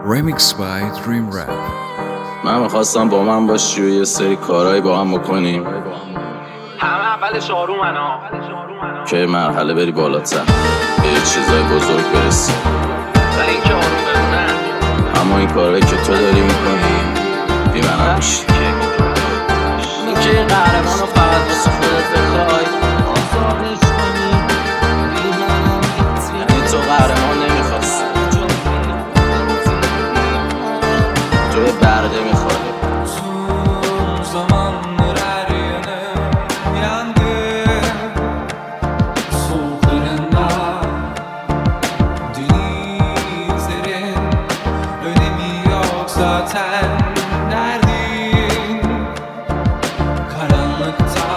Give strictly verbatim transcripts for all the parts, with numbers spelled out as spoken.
Remix by Dream Rap. من میخواستم با من باشی و یه سری کارهایی با هم بکنیم همه اولش آرومنا که مرحله بری بالاتر به یه چیزای بزرگ برسی. و این که آروم بمونن اما این کارهایی که تو داری میکنی بی منم میشی. این که یه قهرمانو فقط واسه خودت بخوای آزادش کنی بی منم یعنی تو قهرمان نمیخواستی، تو یه برده میخوای. Zaten neredeyim karanlıkta.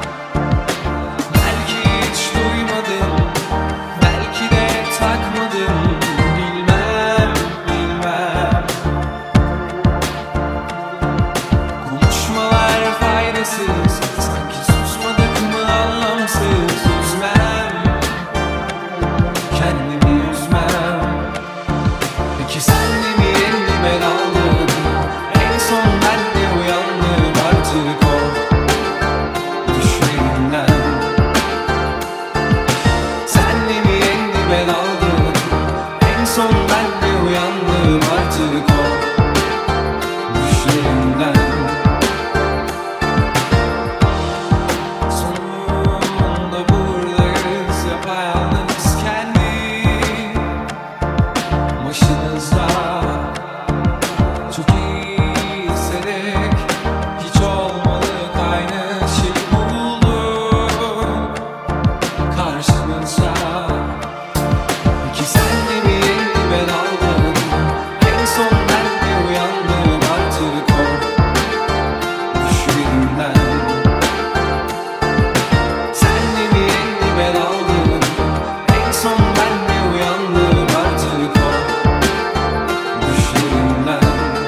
Belki hiç duymadım, belki de takmadım. Bilmem, bilmem. Konuşmalar faydasız, sanki susmadık mı anlamsız. Üzmem, kendimi üzmem. Peki sen de mi elime daldın? En son ben de uyandım artık o düşlerimden. Sen de mi elime daldın? En son ben de uyandım artık o düşlerimden. Sonunda buradayız yapayalnız kendi başınızda. Çok iyi hissederek hiç olmadık aynı şey bulduk karşımıza. Peki sen de mi elime daldın? En son ben de uyandım artık o düşlerimden. Sen de mi elime daldın? En son ben de uyandım artık o düşlerimden.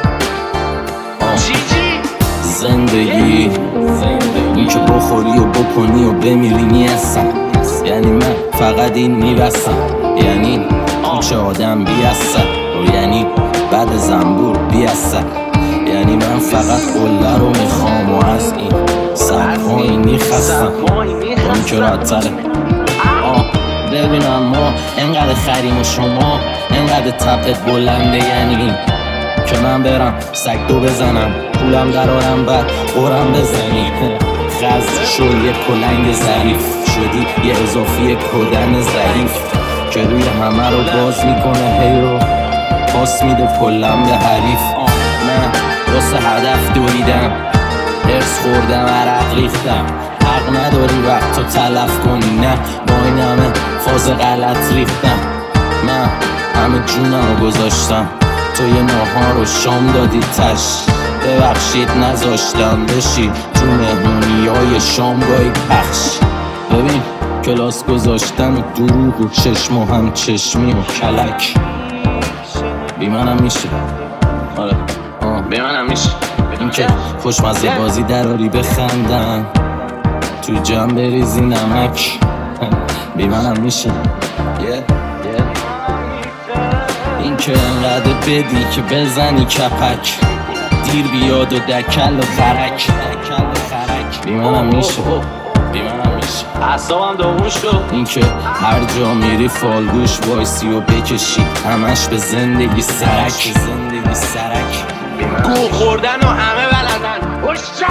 زندگی این که بخوری و بکنی و بمیری نیستم، یعنی من فقط این میبستم، یعنی کوچه آدم بیستم، یعنی بعد زنبور بیستم، یعنی من فقط قله رو میخوام و از این سبکایی میخستم اون که راحت آه ببینم ما انقدر خریم و شما انقدر طبقت بلنده، یعنی که من برم سگ دو بزنم پولم درارم بعد قرم بزنی. خز شو یه کلنگ ظریف شدی یه اضافی کدن ضعیف که روی همه رو باز میکنه هی رو پاس میده کلم به حریف. من واسه هدف دویدم هرس خوردم عرق ریختم، حق نداری وقت تو تلف کنی، نه با این همه فاز غلط ریختم. من همه جونم رو گذاشتم تو یه ناهار و شام دادی تش، ببخشید نذاشتم بشی تو مهمونی های شامگاهی پخش. ببین کلاس گذاشتم و دروغ و چشم و هم چشمی و کلک بی منم میشه. آره آه بی منم میشه. این که خوشمزه بازی دراری بخندم تو جمع بریزی نمک بی منم میشه. yeah. این که انقدر بدی که بزنی کپک، دیر بیاد و دکل و خرک بی منم میشه، بی منم میشه. اعصابم داغون شد. این که هر جا میری فالگوش وایسی و بکشی همش به زندگی سرک زندگی سرک گو خوردن و همه بلدن خوشچک.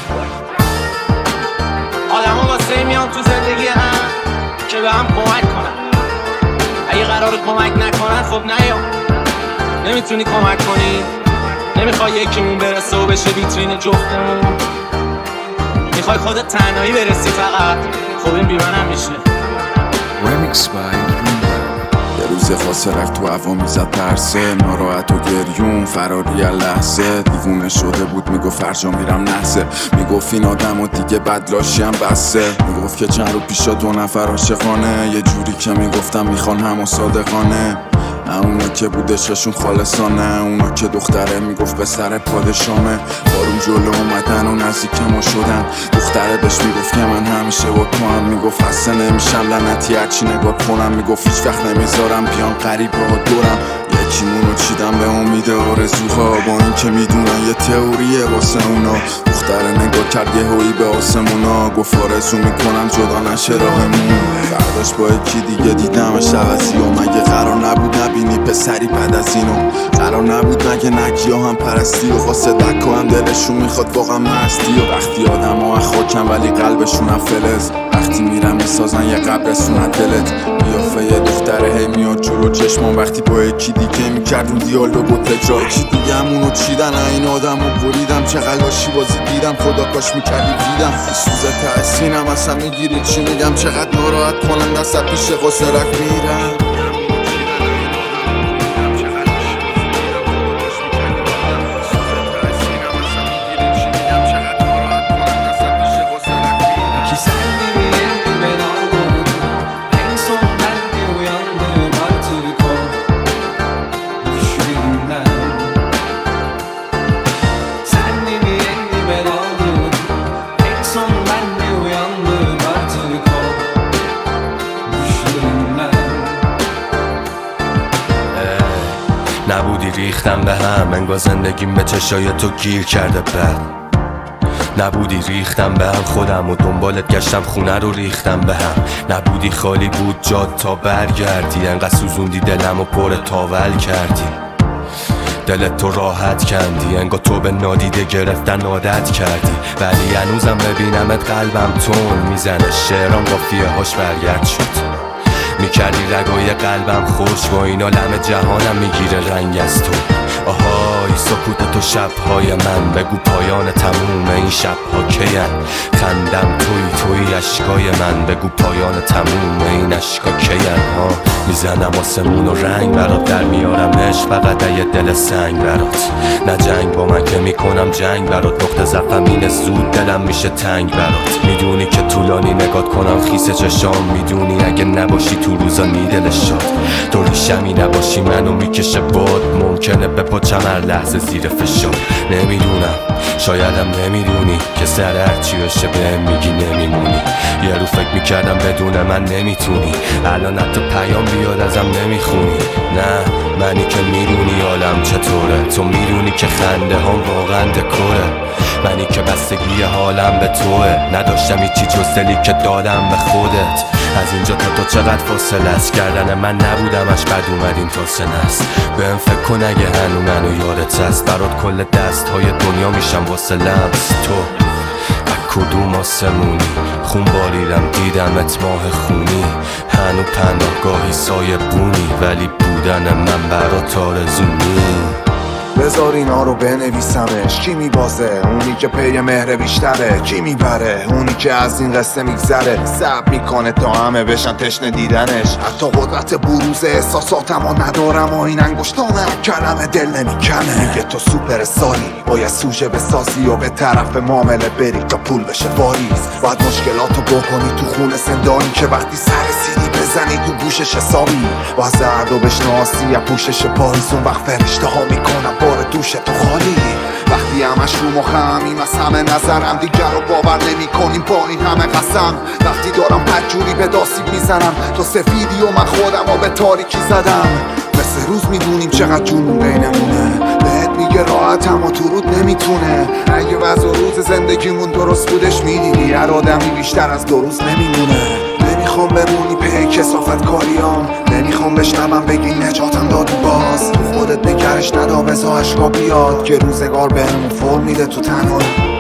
آدم ها واسه میان تو زندگی هم که به هم کمک کنن، اگه قرار کمک نکنن خب نیا. نمیتونی کمک کنی، نمیخوای یکیمون برسه و بشه ویترین جفتمون، میخوای خودت تنهایی برسی فقط، خب این بی منم میشه. Remix by Dream Rap. یه روز خاصه رفت تو هوا میزد ترسه، ناراحت و گریون فراری لحظه، دیوونه شده بود میگفت فرجا میرم نحسه، میگفت این آدم و دیگه بدلاشیم بسه، میگفت که چند رو پیشا دو نفر عاشقانه، یه جوری که میگفتم میخوان هم و صادقانه. نه اونا که بودششون خالصانه، اونا که دختره میگفت به سر پادشامه. بارون جلو اومدن و نزدیک ما شدن، دختره بهش میگفت که من همیشه با تو هم، میگفت خسته نمیشم لعنتی هرچی نگاه کنم، میگفت هیچ وقت نمیذارم بیان غریبه ها دورم. یکیمونو چیدم به امید آرزوها با این که میدونن یه تئوریه واسه اونا. دختر نگاه کرد یه هویی به آسمونا، گفت آرزو میکنم جدا نشه راهمون. فرداش با یکی دیگه دیدمش عوضی و مگه قرار نبود نبینی پسری بعد از اینو؟ قرار نبود مگه نگیا هم پرستی و واسه دکا هم دلشون میخواد واقعا مستی. و وقتی آدم ها خاکن ولی قلبشون هم فلز، وقتی میرم میسازن یه قبرسون از دلت. قیافه یه دختره هی میاد جلو چشمان وقتی با یکی دیگه میکرد اون دیالوگ و تکرار. یکی دیگه همونو چیدن این آدم و بریدم، چقدر لاشی بازی دیدم خدا کاش میکردی دیدم. سوزه تحسینم اصلا میگیری چی میگم، چقدر ناراحت کنم دستت پیش قصه رک میرم. نبودی ریختم به هم، انگار زندگیم به چشای تو گیر کرده بد. نبودی ریختم به هم، خودم و دنبالت گشتم خونه رو ریختم به هم. نبودی خالی بود جاد تا برگردی، انقدر سوزوندی دلم و پر تاول کردی. دلت تو راحت کندی، انگار تو به نادیده گرفتن عادت کردی. ولی هنوزم ببینمت قلبم تون میزنه، شعرام قافیه هاش برگرد شد. میکردی رگای قلبم خوش، با این عالم جهانم میگیره رنگ از تو. آهای سکوت تو شبهای من، بگو پایان تموم این شبها کیه؟ خندم توی توی اشکای من، بگو پایان تموم این اشکا کیه؟ ها میزنم آسمون و رنگ برات، در میارم عشق فقط یه دل سنگ برات. نه جنگ با من که میکنم جنگ برات، نقطه ضعفم اینه زود دلم میشه تنگ برات. میدونی که طولانی نگات کنم خیس چشام، میدونی اگه نباشی تو روزا نیدلش شد. تو ریشمی نباشی منو میکشه باد، ممکنه به پاچم هر لحظه زیر فشار. نمیدونم شایدم نمیدونی که سر هرچی بشه بهم میگی نمیمونی. یه رو فکر میکردم بدون من نمیتونی، الان حتی پیام بیاد ازم نمیخونی. نه منی که میدونی حالم چطوره، تو میدونی که خنده هم واقعا دکوره. منی که بستگی حالم به توه، نداشتم هیچی جز دلی که دادم به خودت. از اینجا تا تو چقدر فاصله است، کردن من نبودمش بد اومدیم تا سنست. بهم فکر کن اگه هنو منو یادت هست، برات کل دست های دنیا میشم واسه لمس تو. کدوم آسمونی خون بالیدم دیدمت ماه خونی، هنو پناهگاهی سایه بونی، ولی بودن من برات آرزونی. بذار اینا رو بنویسمش، کی میبازه؟ اونی که پی مهر بیشتره. کی میبره؟ اونی که از این قصه میگذره. صبر میکنه تا همه بشن تشنه دیدنش. حتی قدرت بروز احساساتم و ندارم و این انگشتانم کلمه دل نمیکنه. میگه تو سوپر سالی باید سوژه بسازی و به طرف معامله بری تا پول بشه واریز. باید مشکلاتو بکنی تو خونه زندانی که وقتی سر سیدی بزنی تو گوشش حسابی. باید زرد و بشناسی یا پوشش پاییزون، وقت فرشته ها میکنم بار دوش تو خالی. وقتی همش رو مخم این از همه نظرم، دیگر رو باور نمی کنیم با این همه قسم. وقتی دارم بدجوری به داسیب میزنم، تو سفیدی و من خودم و به تاریکی زدم. مثل روز میدونیم چقدر جنون بینمونه، بهت میگه راحت اما تو رود نمیتونه. اگه وضع و روز زندگیمون درست بودش میدیدی هر آدمی بیشتر از دو روز نمیمونه. نمیخوام بمونی به کسافت کاریام، نمیخوام بشنوم بگی نجاتم دادی باز. خودت نگرش ندا بزا اشکا بیاد که روزگار بهمون فرم میده تو تنهایی.